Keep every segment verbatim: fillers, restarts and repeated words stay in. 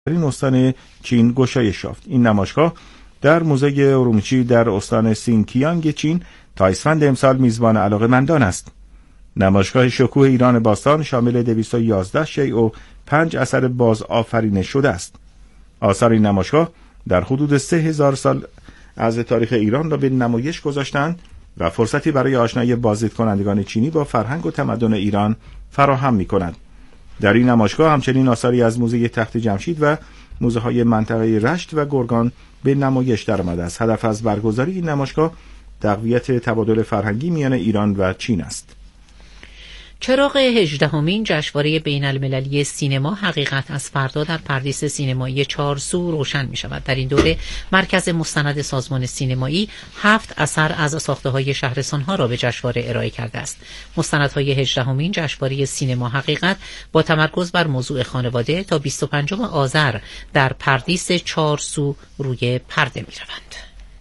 این استان چین گشایش یافت. این نمایشگاه در موزه اورومچی در استان سینکیانگ چین تا اسفند امسال میزبان علاقه‌مندان است. نمایشگاه شکوه ایران باستان شامل دویست و یازده شیء و پنج اثر بازآفرینش شده است. آثار این نمایشگاه در حدود سه هزار سال از تاریخ ایران را به نمایش گذاشتند و فرصتی برای آشنایی بازدید کنندگان چینی با فرهنگ و تمدن ایران فراهم می‌کند. در این نمایشگاه همچنین آثاری از موزه تخت جمشید و موزه‌های منطقه رشت و گرگان به نمایش درآمده است. هدف از برگزاری این نمایشگاه تقویت تبادل فرهنگی میان ایران و چین است. چراغ هجدهمین جشنواره بین المللی سینما حقیقت از فردا در پردیس سینمایی چهارسو روشن می شود. در این دوره مرکز مستند سازمان سینمایی هفت اثر از ساخته‌های شهرستان‌ها را به جشنواره ارائه کرده است. مستندهای هجدهمین جشنواره سینما حقیقت با تمرکز بر موضوع خانواده تا بیست و پنجم آذر در پردیس چهارسو روی پرده می روند.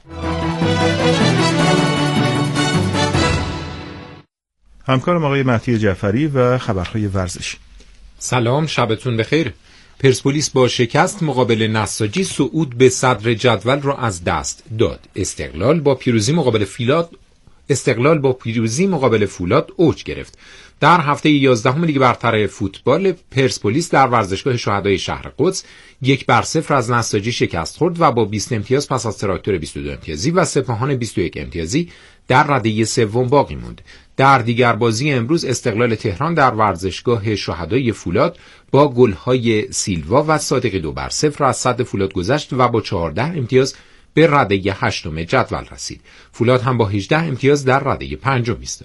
همکارم آقای مهدی جعفری و خبرهای ورزشی. سلام، شبتون بخیر. پرسپولیس با شکست مقابل نساجی صعود به صدر جدول را از دست داد. استقلال با پیروزی مقابل فولاد استقلال با پیروزی مقابل فولاد اوج گرفت. در هفته یازدهم لیگ برتر فوتبال پرسپولیس در ورزشگاه شهدای شهر قدس یک بر صفر از نساجی شکست خورد و با بیست امتیاز پس از تراکتور بیست و دو امتیازی و سپاهان بیست و یک امتیازی در رده سوم باقی ماند. در دیگر بازی امروز استقلال تهران در ورزشگاه شهدای فولاد با گل‌های سیلوا و صادقی دو بر صفر از صد فولاد گذشت و با چهارده امتیاز به رده هشتم جدول رسید. فولاد هم با هجده امتیاز در رده پنجم ایستاد.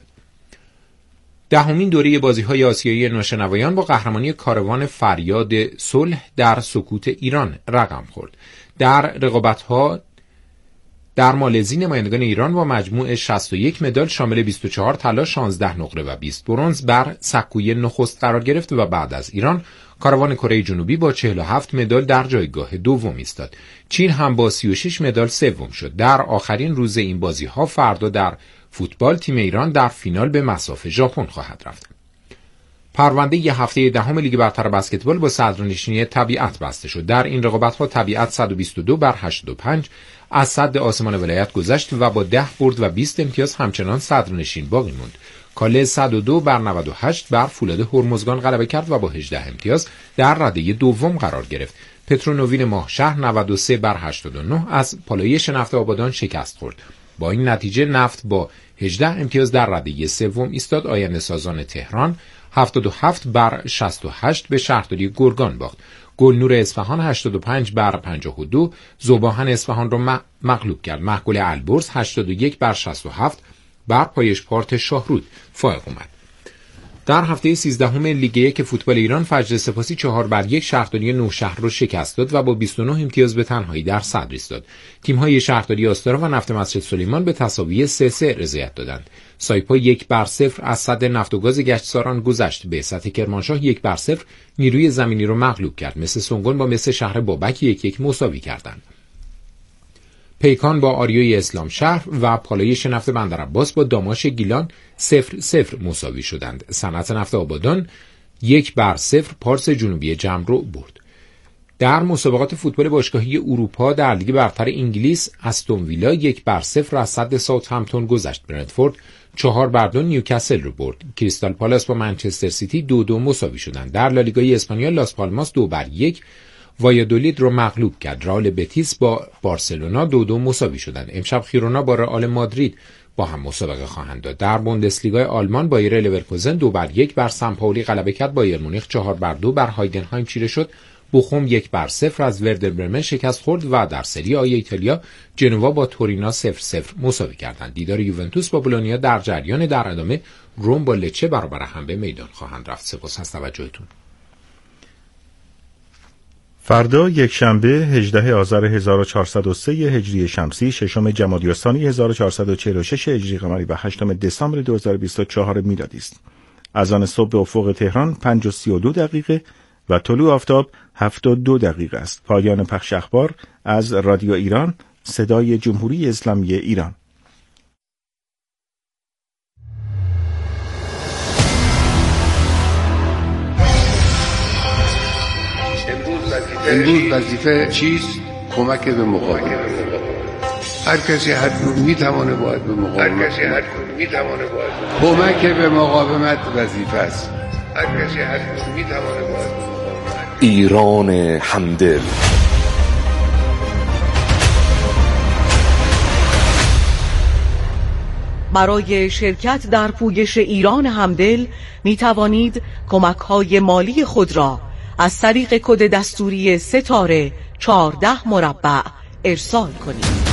دهمین دوره بازی‌های آسیایی ناشنوایان با قهرمانی کاروان فریاد صلح در سکوت ایران رقم خورد. در رقابت‌ها در مالزی نمایندگان ایران با مجموع شصت و یک مدال شامل بیست و چهار طلا، شانزده نقره و بیست برنز بر سکوی نخست قرار گرفت و بعد از ایران کاروان کره جنوبی با چهل و هفت مدال در جایگاه دوم ایستاد. چین هم با سی و شش مدال سوم شد. در آخرین روز این بازی‌ها فردا در فوتبال تیم ایران در فینال به مصاف ژاپن خواهد رفت. پرونده ی هفته دهم لیگ برتر بسکتبال با صدرنشینی طبیعت بسته شد. در این رقابت‌ها طبیعت صد و بیست و دو بر هشتاد و پنج از صد آسمان ولایت گذشت و با ده برد و بیست امتیاز همچنان صدرنشین باقی ماند. کاله صد و دو بر نود و هشت بر فولاد هرمزگان غلبه کرد و با هجده امتیاز در رده دوم قرار گرفت. پترونوین ماهشهر نود و سه بر هشتاد و نه از پالایش نفت آبادان شکست خورد. با این نتیجه نفت با هجده امتیاز در رده سوم ایستاد. آینده سازان تهران هفتاد و هفت بر شصت و هشت به شهرداری گرگان باخت. گلنور اصفهان هشتاد و پنج بر پنجاه و دو ذوباهن اصفهان را مغلوب کرد. محگل البرز هشتاد و یک بر شصت و هفت بر پایشپارت شاهرود فائق اومد. در هفته سیزدهم لیگ یک فوتبال ایران فجر سپاسی چهار بر یک شهرداری نوشهر را شکست داد و با بیست و نه امتیاز به تنهایی در صدر ایستاد. تیم‌های شهرداری آستارا و نفت مسجد سلیمان به تساوی سه سه رضایت دادند. سایپا یک بر صفر از صد نفت و گاز گشتساران گذشت. به سطح کرمانشاه یک بر صفر نیروی زمینی را مغلوب کرد. مثل سنگون با مثل شهر بابک یک یک مساوی کردند. پیکان با آریای اسلام شهر و پالایش نفت بندرعباس با داماش گیلان صفر صفر مساوی شدند. صنعت نفت آبادان یک بر صفر پارس جنوبی جمع رو برد. در مسابقات فوتبال باشگاهی اروپا در لیگ برتر انگلیس استون ویلا یک بر صفر از صد ساوثهمپتون گذشت. برنتفورد چهار بر دو نیوکاسل رو برد. کریستال پالاس با منچستر سیتی دو دو مساوی شدند. در لالیگای اسپانیا لاس پالماس دو بر یک وایادولید رو مغلوب کرد. رئال بتیس با بارسلونا دو دو مساوی شدند. امشب خیرونا با رئال مادرید با هم مسابقه خواهند داد. در بوندسلیگای آلمان بایر لورکوزن دو بر یک بر سن پائولی غلبه کرد. بایر مونیخ چهار بر دو بر هایدنهایم چیره شد. بوخوم یک بر صفر از وردر برمن شکست خورد و در سری آ ایتالیا جنوا با تورینا صفر صفر مساوی کردند. دیدار یوونتوس با بولونیا در جریان. در ادامه روم با لچه برابر هم به میدان خواهند رفت. سپاس از توجهتون. فردا یک شنبه هجدهم آذر هزار و چهارصد و سه هجری شمسی، ششم جمادی الثانی هزار و چهارصد و چهل و شش هجری قمری و هشتم دسامبر دو هزار و بیست و چهار میلادی است. از آن صبح به افق تهران پنج و سی و دو دقیقه و طلوع آفتاب هفت و دو دقیقه است. پایان پخش اخبار از رادیو ایران، صدای جمهوری اسلامی ایران. امروز وظیفه امروز وظیفه چیست؟ کمک به مقاومت. هر کسی هر جور میتوانه باید به مقاومت. هر کسی هر جور میتوانه باید کمک به مقاومت وظیفه است. هر کسی هر جور میتوانه باید به مقاومت. ایران همدل. برای شرکت در پویش ایران همدل می توانید کمک‌های مالی خود را از طریق کد دستوری ستاره چهارده مربع ارسال کنید.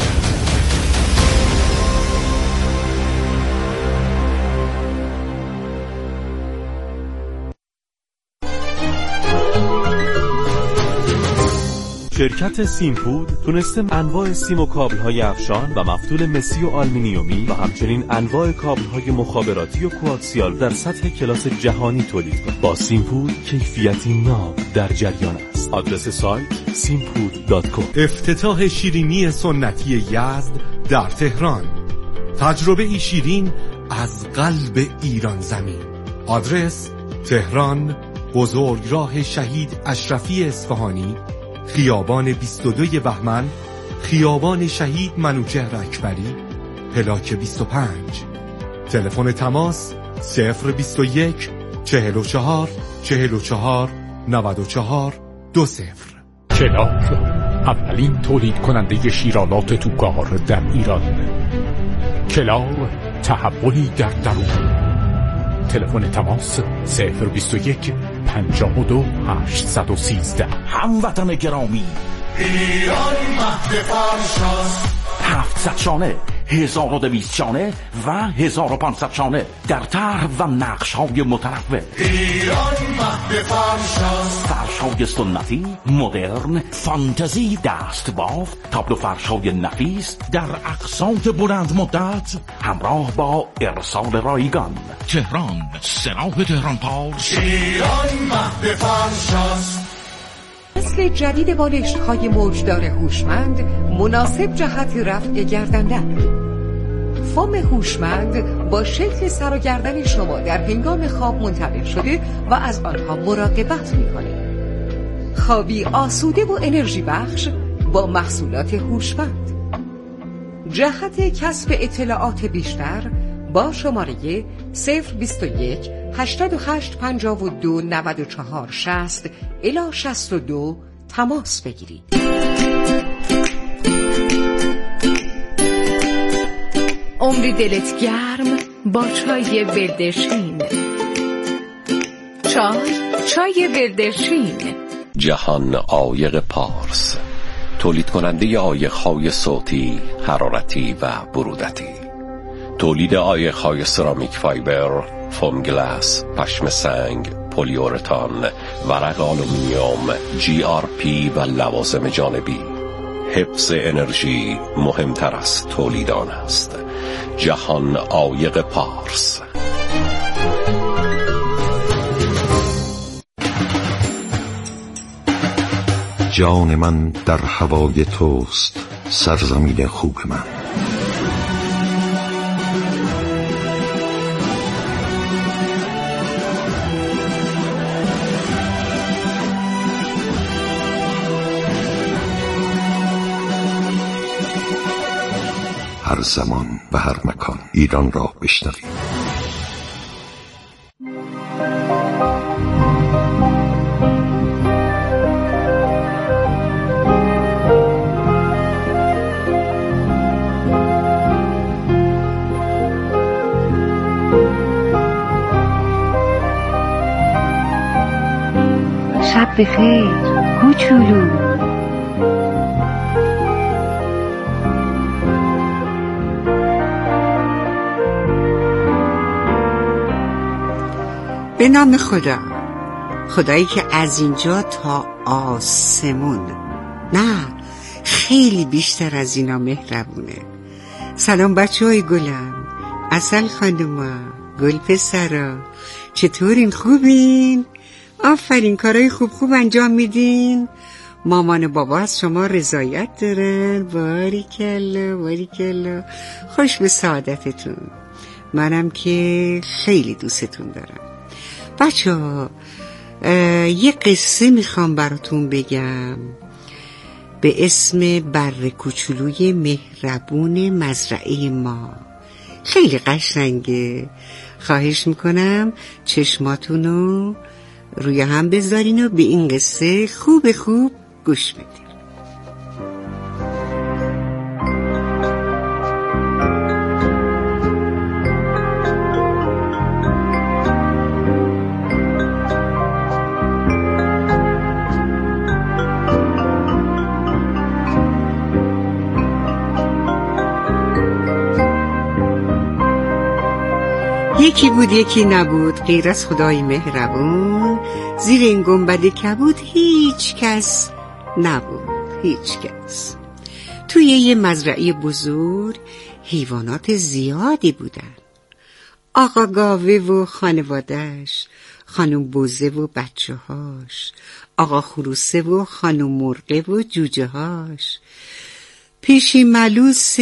شرکت سیمپود تونسته انواع سیم و کابل‌های افشان و مفتول مسی و آلومینیومی و همچنین انواع کابل‌های مخابراتی و کوآکسیال در سطح کلاس جهانی تولید کنه. با سیمپود کیفیتی ناب در جریان است. آدرس سایت سیمپود دات کام. افتتاح شیرینی سنتی یزد در تهران. تجربه ای شیرین از قلب ایران زمین. آدرس تهران، بزرگراه شهید اشرفی اصفهانی، خیابان بیست و دو بهمن، خیابان شهید منوچهر اکبری، پلاک بیست و پنج. تلفن تماس صفر بیست و یک چهل و چهار چهل و چهار نود و چهار دو صفر. کلار اولین تولید کننده شیرالات توکار در ایران. کلار تحولی در درون. تلفن تماس صفر بیست و یک پنجاه و دو هشتصد و سیزده. هموطن گرامی، ایران مهد فرشاست. هفتصد شانه، هزار و دویست شانه و هزار و پانصد شانه در طرح و نقش های متنوع. ایران مهد فرشاست. فرش‌های سنتی، مدرن، فانتزی، دستبافت، تابلو فرش‌های نفیس در اقساط بلند مدت همراه با ارسال رایگان. تهران، سراح تهران پارس. ایران مهد فرشاست. نسل جدید بالشت‌های موجدار هوشمند مناسب جهت رفع گردندن. فوم هوشمند با شکل سر و گردن شما در هنگام خواب منتقل شده و از آنها مراقبت می‌کنه. خوابی آسوده و انرژی بخش با محصولات هوشمند. جهت کسب اطلاعات بیشتر با شماره صفر بیست و یک هشتاد و هشت پنجاه و دو نود و چهار شصت الی شصت و دو تماس بگیرید. عمری دلت گرم با چای بلدرشین. چای چای بلدرشین. جهان عایق پارس، تولید کننده عایق‌های صوتی، حرارتی و برودتی. تولید عایق‌های سرامیک فایبر، فوم گلاس، پشم سنگ، پلیورتان، ورق آلومینیوم، جی آر پی و لوازم جانبی. حفظ انرژی مهمتر از تولید آن است. جهان عایق پارس. جان من در هوای توست، سرزمین خوب من. هر زمان و هر مکان ایران را بشنوید. شب بخیر کوچولو. به نام خدا، خدایی که از اینجا تا آسمون، نه خیلی بیشتر از اینا مهربونه. سلام بچه های گلم، عسل خانوما، گل پسرا، چطورین؟ خوبین؟ آفرین، کارهای خوب خوب انجام میدین. مامان و بابا از شما رضایت دارن. باریکلا باریکلا، خوش به سعادتتون. منم که خیلی دوستتون دارم. بچه ها، یه قصه میخوام براتون بگم به اسم بره کوچولوی مهربون مزرعه ما. خیلی قشنگه. خواهش میکنم چشماتونو روی هم بذارین و به این قصه خوب خوب گوش بدین. یکی بود یکی نبود، غیر از خدای مهربون. زیر این گنبد کبود هیچ کس نبود، هیچ کس. توی یه مزرعه بزرگ حیوانات زیادی بودن. آقا گاوه و خانوادهش، خانم بوزه و بچه هاش، آقا خروسه و خانم مرغه و جوجه هاش، پیشی ملوس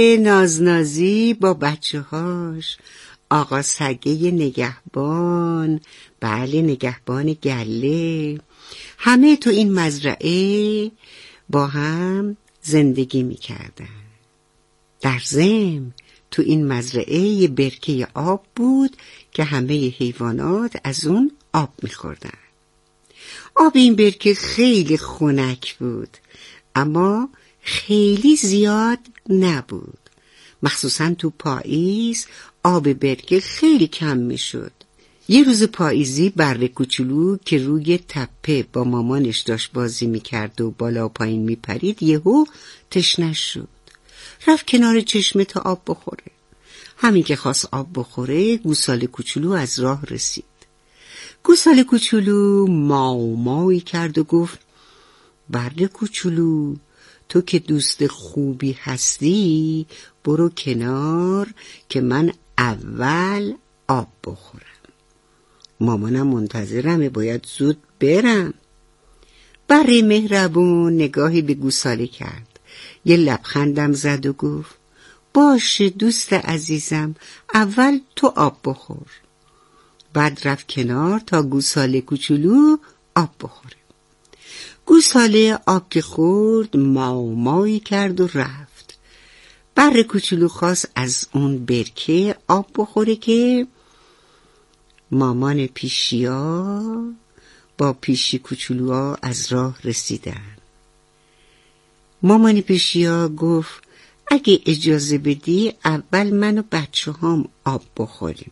نازنازی با بچه هاش، آقا سگه نگهبان، بله نگهبان گله. همه تو این مزرعه با هم زندگی می کردن. در ضمن تو این مزرعه یه برکه آب بود که همه حیوانات از اون آب می خوردن. آب این برکه خیلی خنک بود، اما خیلی زیاد نبود. مخصوصا تو پاییز آب برکه خیلی کم می شد. یه روز پاییزی بره کوچولو که روی تپه با مامانش داشت بازی می کرد و بالا و پایین می پرید، یهو تشنش شد. رفت کنار چشمه تا آب بخوره. همین که خواست آب بخوره گوساله کوچولو از راه رسید. گوساله کوچولو ماو ماوی کرد و گفت بره کوچولو، تو که دوست خوبی هستی برو کنار که من اول آب بخورم. مامانم منتظرمه، باید زود برم. بره مهربون نگاهی به گوساله کرد، یه لبخندم زد و گفت باشه دوست عزیزم، اول تو آب بخور. بعد رفت کنار تا گوساله کوچولو آب بخوره. گوساله آب که خورد ماو ماوی کرد و رفت. بره کوچولو خواست از اون برکه آب بخوره که مامان پیشیا با پیشی کوچولوها از راه رسیدن. مامان پیشیا گفت اگه اجازه بدی اول من و بچه هام آب بخوریم.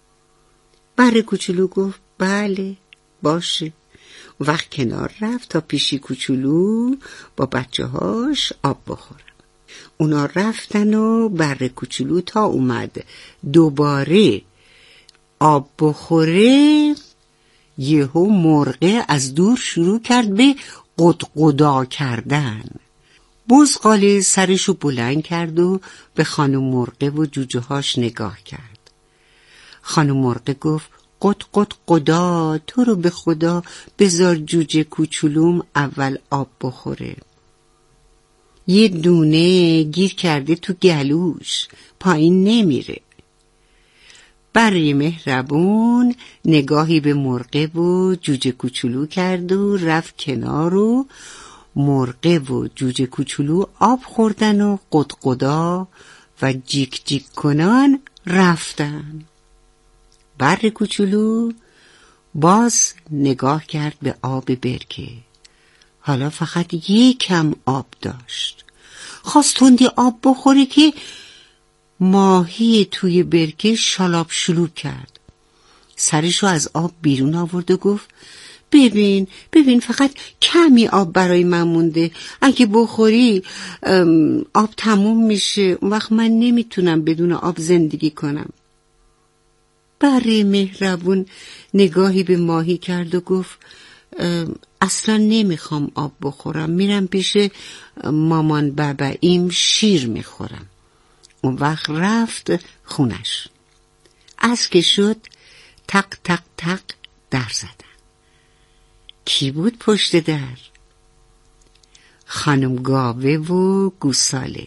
بره کوچولو گفت بله باشه. وقت کنار رفت تا پیشی کوچولو با بچه هاش آب بخورن. اونا رفتن و بره کوچولو تا اومد دوباره آب بخوره، یهو مرغه از دور شروع کرد به قدقدا کردن. بزغاله سرشو بلند کرد و به خانم مرغه و جوجه هاش نگاه کرد. خانم مرغه گفت قد قد قدا، تو رو به خدا بذار جوجه کوچولوم اول آب بخوره. یه دونه گیر کرده تو گلوش، پایین نمیره. بره مهربون نگاهی به مرغه و جوجه کوچولو کرد و رفت کنار و مرغه و جوجه کوچولو آب خوردن و قدقدا و جیک جیک کنان رفتن. بره کوچولو باز نگاه کرد به آب برکه. حالا فقط یک کم آب داشت. خواست تندی آب بخوره که ماهی توی برکه شالاب شلوب کرد. سرشو از آب بیرون آورد و گفت ببین ببین فقط کمی آب برای من مونده، اگه بخوری آب تموم میشه، اون وقت من نمیتونم بدون آب زندگی کنم. بره مهربون نگاهی به ماهی کرد و گفت اصلا نمیخوام آب بخورم، میرم پیش مامان باباییم شیر میخورم. اون وقت رفت خونش. از که شد تق تق تق در زدن. کی بود پشت در؟ خانم گاوه و گوساله،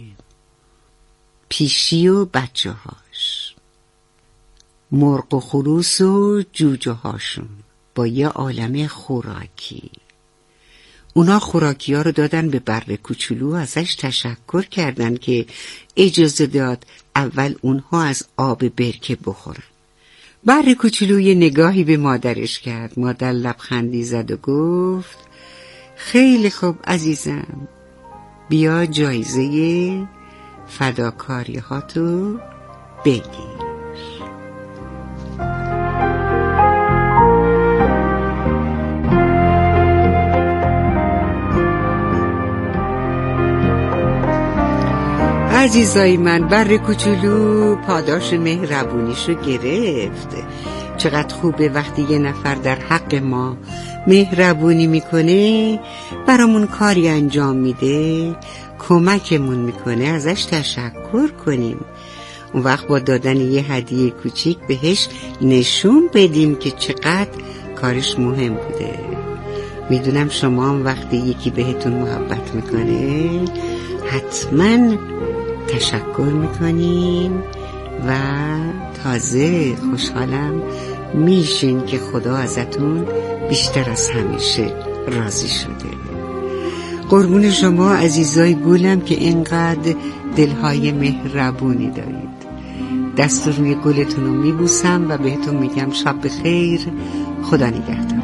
پیشی و بچه هاش، مرغ و خروس و جوجه هاشون. با یه عالم خوراکی. اونا خوراکی ها رو دادن به بره کوچولو، ازش تشکر کردن که اجازه داد اول اونها از آب برکه بخورن. بره کوچولو یه نگاهی به مادرش کرد. مادر لبخندی زد و گفت خیلی خوب عزیزم، بیا جایزه فداکاری هاتو بگیر. عزیزای من، بره کوچولو پاداش مهربونیشو گرفت. چقدر خوبه وقتی یه نفر در حق ما مهربونی میکنه، برامون کاری انجام میده، کمکمون میکنه، ازش تشکر کنیم. اون وقت با دادن یه هدیه کوچیک بهش نشون بدیم که چقدر کارش مهم بوده. میدونم شما هم وقتی یکی بهتون محبت میکنه حتما تشکر میکنین و تازه خوشحالم میشین که خدا ازتون بیشتر از همیشه راضی شده. قربون شما عزیزای گلم که اینقدر دلهای مهربونی دارید. دست روی گلتون رو میبوسم و بهتون میگم شب بخیر، خدا نگهدار.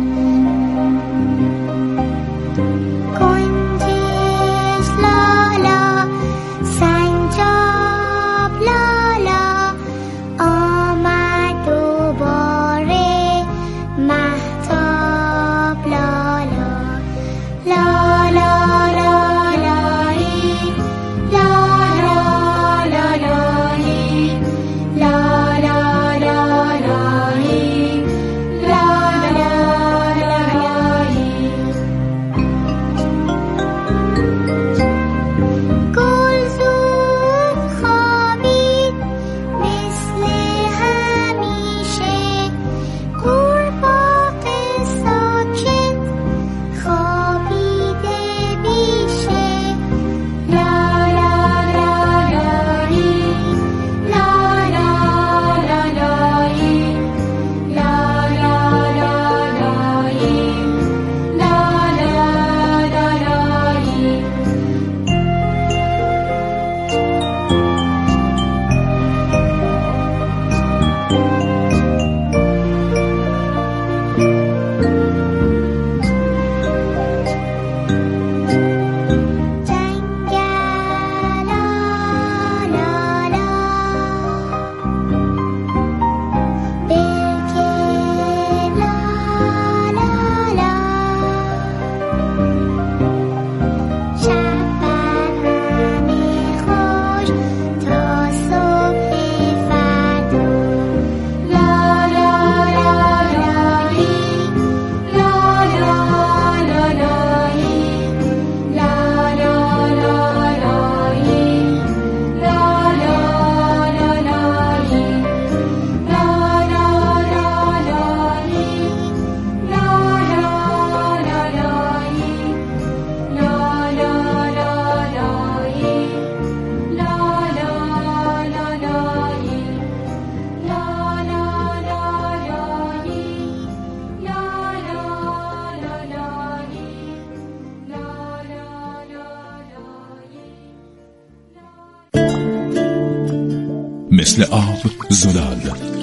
مثل آب زلال،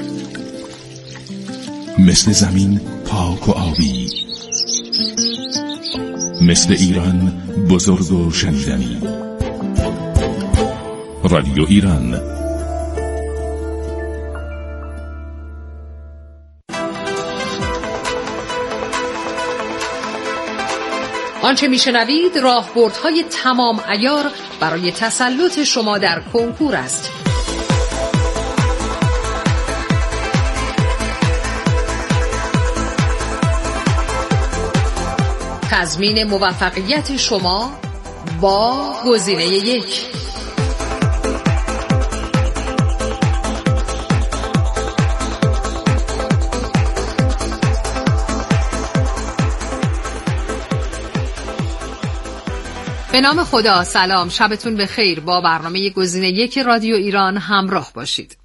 مثل زمین پاک و آبی، مثل ایران بزرگ و شنیدنی. رادیو ایران. آنچه میشنوید راهبردهای تمام عیار برای تسلط شما در کنکور است. تضمین موفقیت شما با گزینه یک. به نام خدا، سلام، شبتون بخیر. با برنامه گزینه یک رادیو ایران همراه باشید.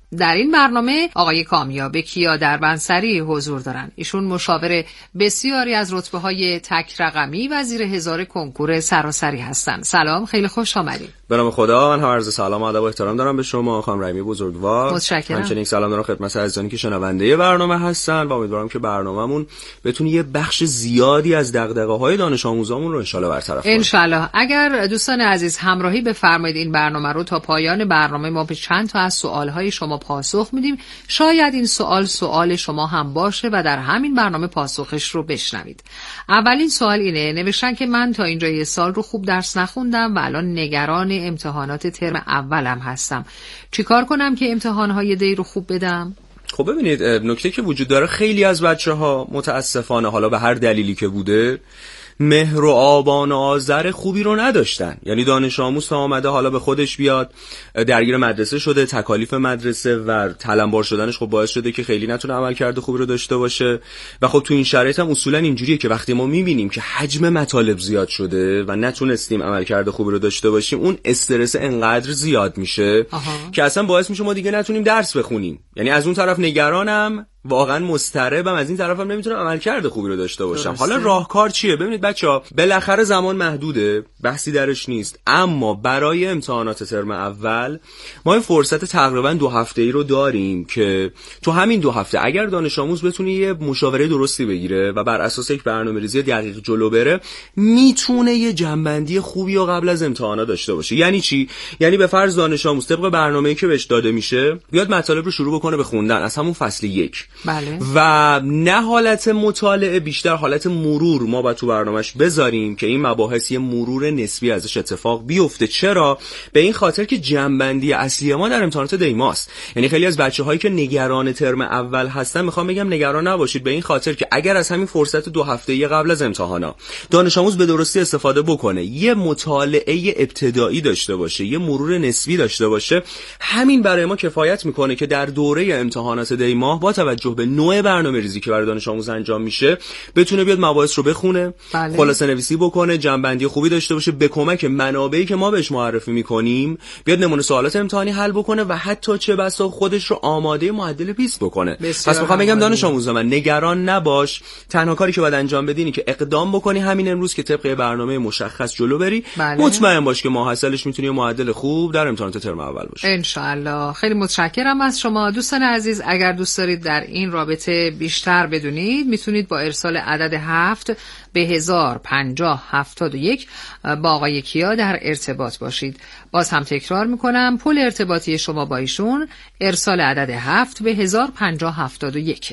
در این برنامه آقای کامیاب کیا دربندسری حضور دارن. ایشون مشاور بسیاری از رتبه‌های تک رقمی و زیر هزار کنکور سراسری هستن. سلام، خیلی خوش آمدید. به نام خدا، من هم عرض سلام و ادب و احترام دارم به شما خانم رحیمی بزرگوار. متشکرم. همچنین سلام دارم خدمت عزیزانی که شنونده برنامه هستن و امیدوارم که برنامه‌مون بتونه یه بخش زیادی از دغدغه‌های دانش آموزامون رو ان شاءالله برطرف کنه. ان شاءالله. اگر دوستان عزیز همراهی بفرمایید این برنامه رو تا پایان برنامه ما به چند تا از سوال‌های شما پاسخ میدیم. شاید این سوال سوال شما هم باشه و در همین برنامه پاسخش رو بشنوید. اولین سوال اینه، نوشتن که من تا اینجای سال رو خوب درس نخوندم و الان نگران امتحانات ترم اولم هستم. چیکار کنم که امتحان‌های دی رو خوب بدم؟ خب ببینید، نکته که وجود داره خیلی از بچه‌ها متاسفانه حالا به هر دلیلی که بوده مهر و آبان و آذر خوبی رو نداشتن. یعنی دانش آموز تا آمده حالا به خودش بیاد، درگیر مدرسه شده، تکالیف مدرسه و تلمبار شدنش خب باعث شده که خیلی نتونه عملکرد خوبی رو داشته باشه و خب تو این شرایط هم اصولا اینجوریه که وقتی ما میبینیم که حجم مطالب زیاد شده و نتونستیم عملکرد خوبی رو داشته باشیم، اون استرس انقدر زیاد میشه آها. که اصلا باعث میشه ما دیگه نتونیم درس بخونیم. یعنی از اون طرف نگرانم، واقعا مضطربم، از این طرفم نمیتونم عملکرد خوبی رو داشته باشم. درسته. حالا راهکار چیه؟ ببینید بچه‌ها، بالاخره زمان محدوده، بحثی درش نیست، اما برای امتحانات ترم اول ما این فرصت تقریبا دو هفته‌ای رو داریم که تو همین دو هفته اگر دانش آموز بتونه یه مشاوره درستی بگیره و بر اساس یک برنامه‌ریزی دقیق جلو بره، میتونه یه جنبندی خوبی رو قبل از امتحانات داشته باشه. یعنی چی؟ یعنی به فرض دانش آموز طبق برنامه‌ای که بهش داده میشه بیاد مطالب رو شروع بکنه به خوندن از همون فصل یک. بله. و نه حالت مطالعه، بیشتر حالت مرور ما باید تو برنامهش بذاریم که این مباحث یه مرور نسبی ازش اتفاق بیفته. چرا؟ به این خاطر که جنبندی اصلی ما در امتحانات دیماست. یعنی خیلی از بچه‌هایی که نگران ترم اول هستن، میخوام بگم نگران نباشید، به این خاطر که اگر از همین فرصت دو هفته‌ای قبل از امتحانا دانش آموز به درستی استفاده بکنه، یه مطالعه ابتدایی داشته باشه، یه مرور نسبی داشته باشه، همین برای ما کفایت میکنه که در دوره امتحانات دی ماه با توجه به نوع برنامه‌ریزی که برای دانش آموز انجام میشه بتونه بیاد مباحث رو بخونه، بله. خلاصه نویسی بکنه، جنبندی خوبی داشته باشه، به کمک منابعی که ما بهش معرفی میکنیم بیاد نمونه سوالات امتحانی حل بکنه و حتی چه بسا خودش رو آماده معدل بیست بکنه. پس میخوام بگم دانش آموز من نگران نباش، تنها کاری که باید انجام بدی اینه که اقدام بکنی همین امروز که طبق برنامه مشخص جلو بری، بله. مطمئن باش که محصلش میتونه معدل خوب در امتحانات ترم اول باشه ان شاء الله. خیلی متشکرم از شما دوستان عزیز. اگر دوست دارید در این رابطه بیشتر بدونید، میتونید با ارسال عدد هفت به هزار پنجاه هفتاد و یک با آقای کیا در ارتباط باشید. باز هم تکرار میکنم، پول ارتباطی شما با ایشون ارسال عدد هفت به هزار پنجاه هفتاد و یک.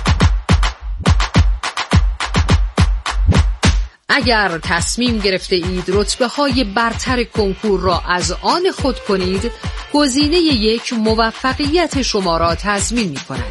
اگر تصمیم گرفته اید رتبه های برتر کنکور را از آن خود کنید، گزینه یک موفقیت شما را تضمین می کند.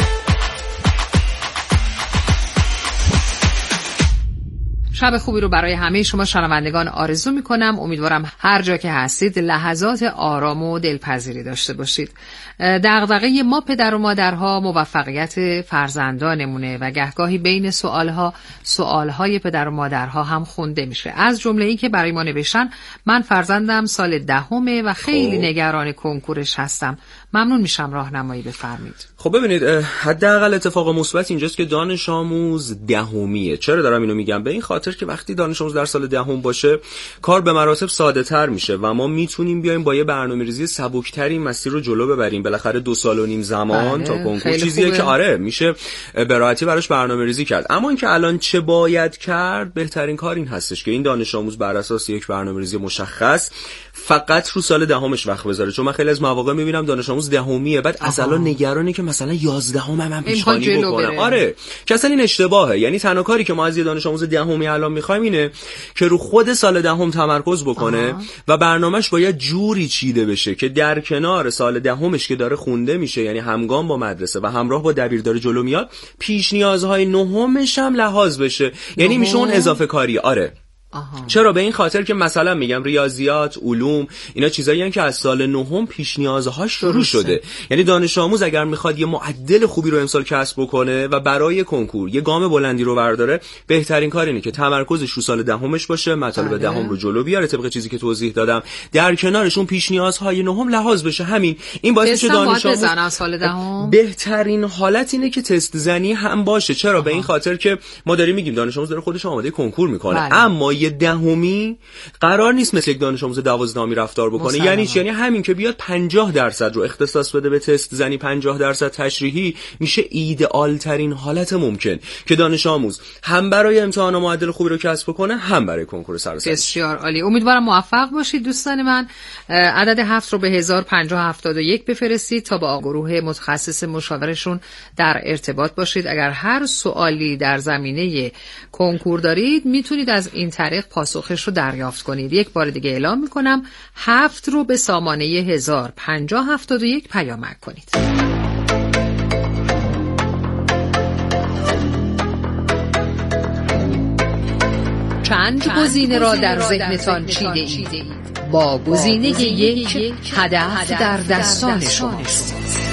شب خوبی رو برای همه شما شنوندگان آرزو می کنم. امیدوارم هر جا که هستید لحظات آرام و دلپذیری داشته باشید. دغدغه ما پدر و مادرها موفقیت فرزندانمونه و گهگاهی بین سوالها سوالهای پدر و مادرها هم خونده میشه. از جمله این که برای ما نوشتن من فرزندم سال دهمه و خیلی خوب. نگران کنکورش هستم. ممنون میشم راهنمایی بفرمایید. خب ببینید، حداقل اتفاق مثبت اینجاست که دانش آموز دهمیه. چرا دارم اینو میگم؟ به این خاطر که وقتی دانش آموز در سال دهم باشه کار به مراتب ساده تر میشه و ما میتونیم بیایم با یه برنامه‌ریزی سبکتری مسیر رو جلو ببریم. بالاخره دو سال و نیم زمان تا کنکور چیزیه خوبه. که آره میشه به راحتی براش برنامه‌ریزی کرد. اما اینکه الان چه باید کرد، بهترین کار این هستش که این دانش آموز بر اساس یک برنامه‌ریزی مشخص فقط رو سال دهمش وقت بذاره. چون من خیلی از مواقع میبینم دانش آموز دهمیه، بعد از الان نگرانه که مثلا یازدهم من پیشخوانی بکنم. آره که اصلا این اشتباهه. یعنی تنها کاری که ما از یه دانش آموز دهمی الان میخوایم اینه که رو خود سال دهم تمرکز بکنه آه. و برنامه‌اش باید جوری چیده بشه که در کنار سال دهمش که داره خونده میشه، یعنی همگام با مدرسه و همراه با دبیردار جلو میاد، پیش نیازهای نهمش هم لحاظ بشه. یعنی میشه اون اضافه کاری. آره آها. چرا؟ به این خاطر که مثلا میگم ریاضیات، علوم، اینا چیزایی هستن که از سال نهم پیش نیازهاش شروع شده. یعنی دانش آموز اگر میخواد یه معدل خوبی رو امسال کسب بکنه و برای کنکور یه گام بلندی رو برداره، بهترین کار اینه که تمرکزش رو سال دهمش باشه، مطالب دهم رو جلو بیاره طبق چیزی که توضیح دادم، در کنارشون پیش نیازهای نهم لحاظ بشه. همین این باعث میشه دانش آموز سال دهم بهترین حالت اینه که تست زنی هم باشه. چرا؟ آها. به این خاطر که ما داریم میگیم دانش آموز داره خودش آماده کنکور میکنه، بله. اما یه دهمی قرار نیست مثل یک دانش آموز دوازدهمی رفتار بکنه. مسلمه. یعنی چی؟ یعنی همین که بیاد پنجاه درصد رو اختصاص بده به تست زنی، پنجاه درصد تشریحی، میشه ایدئال ترین حالت ممکن که دانش آموز هم برای امتحان معدل خوبی رو کسب کنه، هم برای کنکور سراسری. بسیار عالی. امیدوارم موفق باشید دوستان من. عدد هفت رو به هزار و پنجاه و هفتاد و یک بفرستید تا با گروه متخصص مشاورشون در ارتباط باشید. اگر هر سوالی در زمینه کنکور دارید میتونید از این طریق پاسخش رو دریافت کنید. یک بار دیگه اعلام میکنم، هفت رو به سامانه هزار و پنجاه و هفتاد و یک پیامک کنید. چند گزینه را در ذهنتان چیده اید؟ با گزینه یک هدف در دستان شماست.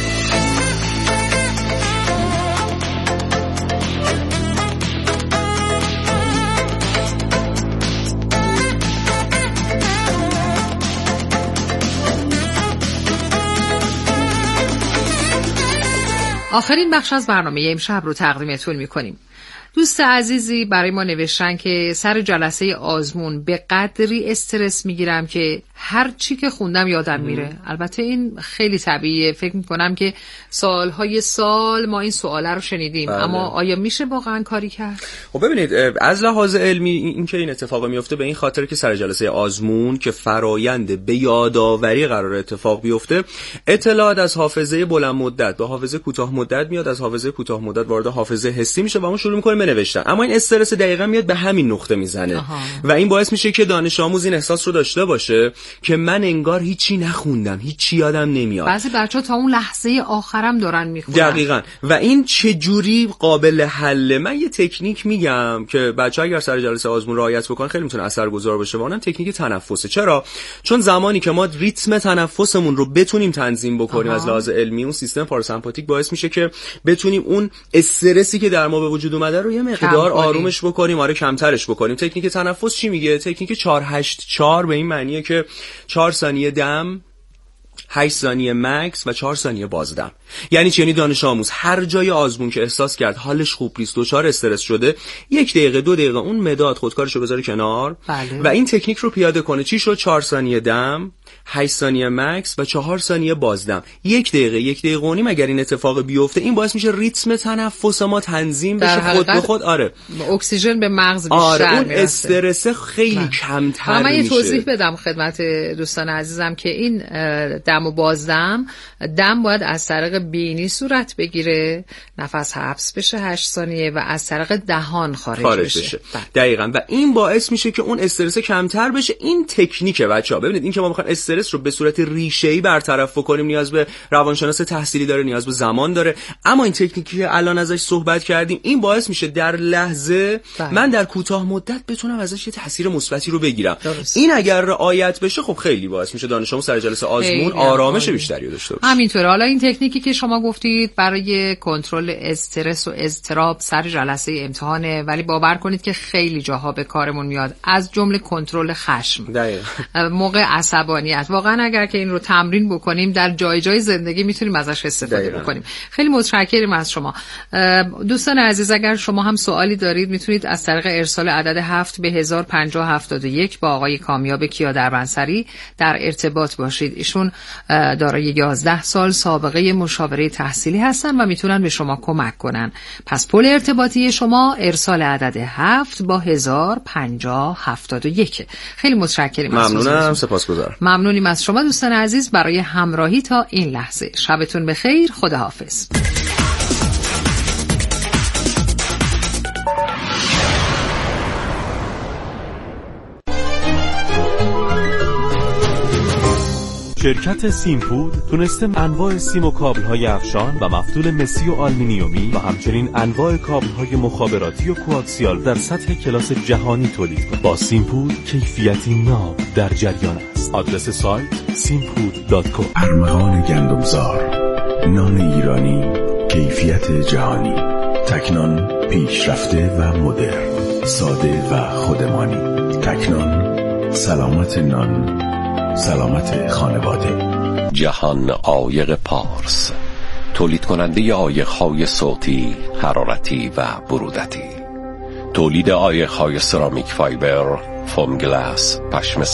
آخرین بخش از برنامه امشب رو تقدیمتون می‌کنیم. دوست عزیزی برای ما نوشتن که سر جلسه آزمون به قدری استرس میگیرم که هر چی که خوندم یادم میره. البته این خیلی طبیعیه، فکر میکنم که سالهای سال ما این سواله رو شنیدیم، بله. اما آیا میشه واقعا کاری کرد؟ خب ببینید، از لحاظ علمی این که این اتفاق میفته به این خاطر که سر جلسه آزمون که فرایند به یادآوری قرار اتفاق بیفته، اطلاعات از حافظه بلند مدت به حافظه کوتاه مدت میاد، از حافظه کوتاه مدت وارد حافظه حسی میشه و ما شروع میکنیم نوشتن. اما این استرس دقیقاً میاد به همین نقطه میزنه و این باعث میشه که دانش آموز این احساس رو داشته باشه که من انگار هیچی نخوندم، هیچی یادم نمیاد. بعضی بچه‌ها تا اون لحظه آخرم دارن میخونن. دقیقاً. و این چه جوری قابل حله؟ من یه تکنیک میگم که بچه‌ها اگر سر جلسه آزمون رعایت بکنن خیلی میتونه اثرگذار باشه و اونم تکنیک تنفسه. چرا؟ چون زمانی که ما ریتم تنفسمون رو بتونیم تنظیم بکنیم آها. از لحاظ علمی، اون سیستم پاراسمپاتیک باعث میشه که بتونیم اون استرسی که در ما به وجود اومده رو یه مقدار آرومش بکنیم، آره کمترش بکنیم. تکنیک تنفس چی میگه؟ تکنیک چهار هشت چهار به این معنیه که چهار ثانیه دم، هشت ثانیه مکس و چهار ثانیه بازدم. یعنی چی؟ یعنی دانش آموز هر جای آزمون که احساس کرد حالش خوب نیست، دچار استرس شده، یک دقیقه دو دقیقه اون مداد خودکارشو بذاره کنار بله. و این تکنیک رو پیاده کنه. چی شد؟ چهار ثانیه دم، هشت ثانیه مکس و چهار ثانیه بازدم. یک دقیقه یک دقیقه و نیم اگر این اتفاق بیفته، این باعث میشه ریتم تنفس ما تنظیم بشه خود به خود. آره اکسیژن به مغز بیشتر آره اون میرسه. استرس خیلی بله. کمتر من میشه. یه توضیح بدم خدمت دوستان عزیزم که این دم و بازدم، دم باید از طریق بینی صورت بگیره، نفس حبس بشه هشت ثانیه و از طریق دهان خارج, خارج بشه, بشه. دقیقاً. و این باعث میشه که اون استرس کمتر بشه. این تکنیکه بچه‌ها. ببینید این که ما میخوایم استرس رو به صورت ریشه‌ای برطرف بکنیم نیاز به روانشناس تحصیلی داره، نیاز به زمان داره، اما این تکنیکی که الان ازش صحبت کردیم این باعث میشه در لحظه بله. من در کوتاه مدت بتونم ازش یه تاثیر مثبتی رو بگیرم. درست. این اگر رعایت بشه خب خیلی باعث میشه دانش آموز سر جلسه آزمون آرامش بیشتری داشته باشه. همینطوره. حالا این تکنیکی که شما گفتید برای کنترل استرس و اضطراب سر جلسه امتحانه، ولی باور کنید که خیلی جاها به کارمون میاد، از جمله کنترل خشم. دقیقاً. موقع عصبانیت. واقعا اگر که این رو تمرین بکنیم در جای جای زندگی میتونیم ازش استفاده دقیقا. بکنیم. خیلی متشکرم از شما. دوستان عزیز، اگر شما هم سوالی دارید میتونید از طریق ارسال عدد هفت به هزار و پنجاه و هفتاد و یک با آقای کامیاب کیا دربنسری در ارتباط باشید. ایشون دارای یازده سال سابقه مشاوره تحصیلی هستن و میتونن به شما کمک کنن. پس پل ارتباطی شما ارسال عدد هفت با هزار و پنجاه و هفتاد و یک. خیلی متشکرم. ممنونم، سپاسگزارم. ممنونیم از شما دوستان عزیز برای همراهی تا این لحظه. شبتون بخیر. خداحافظ. شرکت سیمپود تونسته انواع سیم و کابل‌های افشان و مفتول مسی و آلومینیومی و همچنین انواع کابل‌های مخابراتی و کوآکسیال در سطح کلاس جهانی تولید کنه. با سیمپود کیفیتی ناب در جریان است. آدرس سایت سیمپود دات کام. ارمغان گندمزار، نان ایرانی، کیفیت جهانی، تکنان، پیشرفته و مدرن، ساده و خودمانی. تکنان، سلامت نان، سلامت خانواده. جهان عایق پارس، تولید کننده عایق‌های صوتی، حرارتی و برودتی. تولید عایق‌های سرامیک فایبر، فوم گلاس، پشم